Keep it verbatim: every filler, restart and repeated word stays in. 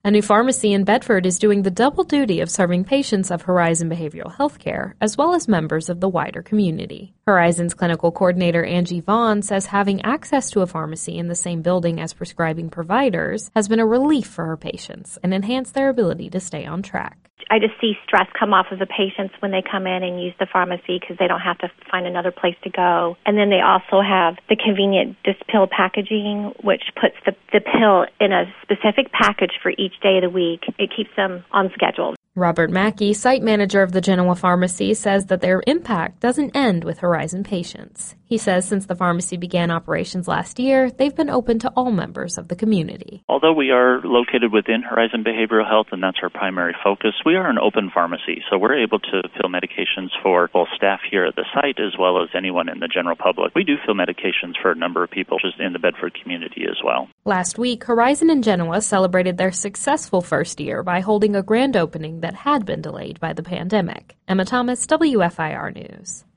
A new pharmacy in Bedford is doing the double duty of serving patients of Horizon Behavioral Healthcare, as well as members of the wider community. Horizon's clinical coordinator Angie Vaughn says having access to a pharmacy in the same building as prescribing providers has been a relief for her patients and enhanced their ability to stay on track. I just see stress come off of the patients when they come in and use the pharmacy because they don't have to find another place to go. And then they also have the convenient disc pill packaging, which puts the, the pill in a specific package for each day of the week. It keeps them on schedule. Robert Mackey, site manager of the Genoa Pharmacy, says that their impact doesn't end with Horizon patients. He says since the pharmacy began operations last year, they've been open to all members of the community. Although we are located within Horizon Behavioral Health, and that's our primary focus, we are an open pharmacy, so we're able to fill medications for both staff here at the site as well as anyone in the general public. We do fill medications for a number of people just in the Bedford community as well. Last week, Horizon and Genoa celebrated their successful first year by holding a grand opening that had been delayed by the pandemic. Emma Thomas, W F I R News.